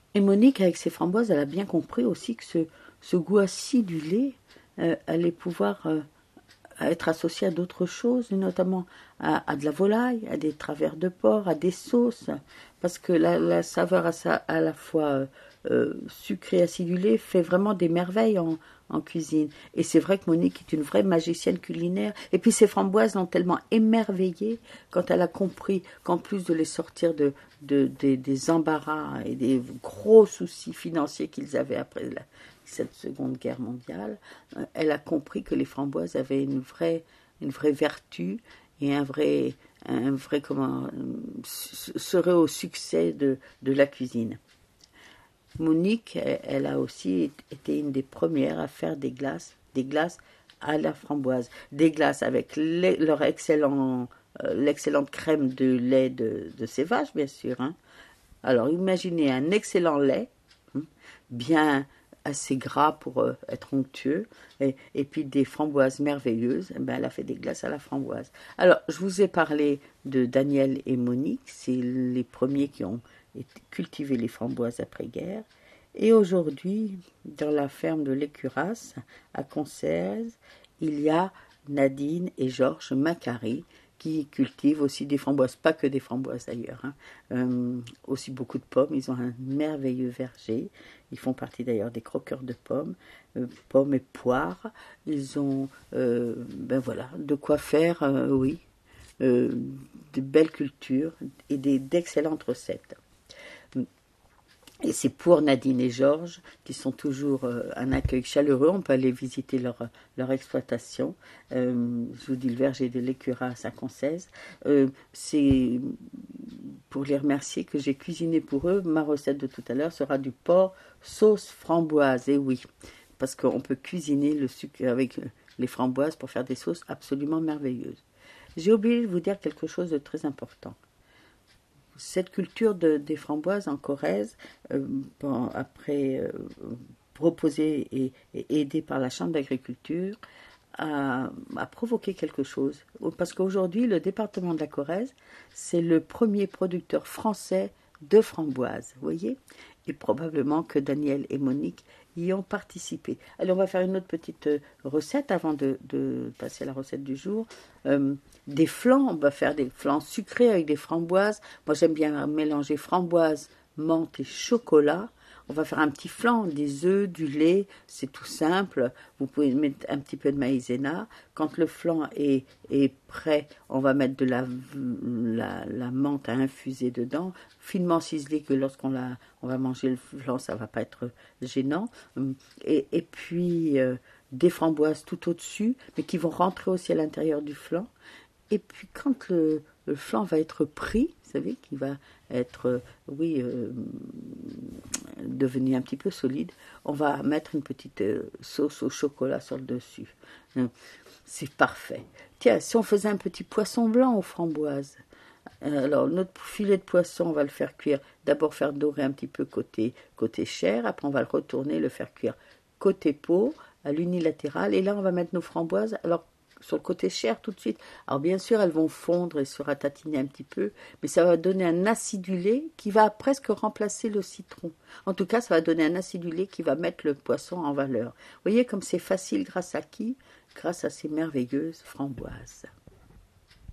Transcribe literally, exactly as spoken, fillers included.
Et Monique, avec ses framboises, elle a bien compris aussi que ce, ce goût acidulé euh, allait pouvoir euh, être associé à d'autres choses, notamment à, à de la volaille, à des travers de porc, à des sauces, parce que la, la saveur à, ça, à la fois euh, euh, sucrée, acidulée, fait vraiment des merveilles en, en cuisine. Et c'est vrai que Monique est une vraie magicienne culinaire. Et puis ses framboises l'ont tellement émerveillée quand elle a compris qu'en plus de les sortir de, de, de, des embarras et des gros soucis financiers qu'ils avaient après la, cette Seconde Guerre mondiale, elle a compris que les framboises avaient une vraie, une vraie vertu et un vrai, un vrai comment, serait au succès de, de la cuisine. Monique, elle a aussi été une des premières à faire des glaces, des glaces à la framboise, des glaces avec les, leur excellent, euh, l'excellente crème de lait de, de ces vaches, bien sûr. Hein. Alors, imaginez un excellent lait, hein, bien assez gras pour euh, être onctueux, et, et puis des framboises merveilleuses. Eh ben, elle a fait des glaces à la framboise. Alors, je vous ai parlé de Daniel et Monique, c'est les premiers qui ont cultivé les framboises après-guerre. Et aujourd'hui, dans la ferme de l'Écurasse, à Concèze, il y a Nadine et Georges Macari qui cultivent aussi des framboises, pas que des framboises d'ailleurs, hein. euh, aussi beaucoup de pommes. Ils ont un merveilleux verger. Ils font partie d'ailleurs des croqueurs de pommes, euh, pommes et poires. Ils ont, euh, ben voilà, de quoi faire, euh, oui, euh, de belles cultures et des, d'excellentes recettes. Et c'est pour Nadine et Georges, qui sont toujours euh, un accueil chaleureux. On peut aller visiter leur, leur exploitation. Euh, je vous dis le verger de l'Écurasse à Concèze. Euh, c'est pour les remercier que j'ai cuisiné pour eux. Ma recette de tout à l'heure sera du porc sauce framboise. Et oui, parce qu'on peut cuisiner le sucre avec les framboises pour faire des sauces absolument merveilleuses. J'ai oublié de vous dire quelque chose de très important. Cette culture de, des framboises en Corrèze, euh, bon, après euh, proposée et, et aidée par la Chambre d'agriculture, a, a provoqué quelque chose. Parce qu'aujourd'hui, le département de la Corrèze, c'est le premier producteur français de framboises, vous voyez. Et probablement que Daniel et Monique y ont participé. Alors, on va faire une autre petite recette avant de, de passer à la recette du jour. Euh, des flans, on va faire des flans sucrés avec des framboises. Moi, j'aime bien mélanger framboises, menthe et chocolat. On va faire un petit flan, des œufs, du lait, c'est tout simple. Vous pouvez mettre un petit peu de maïzena. Quand le flan est, est prêt, on va mettre de la, la, la menthe à infuser dedans, finement ciselée, que lorsqu'on la, on va manger le flan, ça ne va pas être gênant. Et, et puis euh, des framboises tout au-dessus, mais qui vont rentrer aussi à l'intérieur du flan. Et puis quand le, le flan va être pris, vous savez, qui va être, euh, oui, euh, devenu un petit peu solide, on va mettre une petite euh, sauce au chocolat sur le dessus. C'est parfait. Tiens, si on faisait un petit poisson blanc aux framboises, alors notre filet de poisson, on va le faire cuire, d'abord faire dorer un petit peu côté, côté chair, après on va le retourner, le faire cuire côté peau, à l'unilatéral, et là on va mettre nos framboises, alors sur le côté chair tout de suite. Alors bien sûr, elles vont fondre et se ratatiner un petit peu, mais ça va donner un acidulé qui va presque remplacer le citron. En tout cas, ça va donner un acidulé qui va mettre le poisson en valeur. Vous voyez comme c'est facile grâce à qui? Grâce à ces merveilleuses framboises.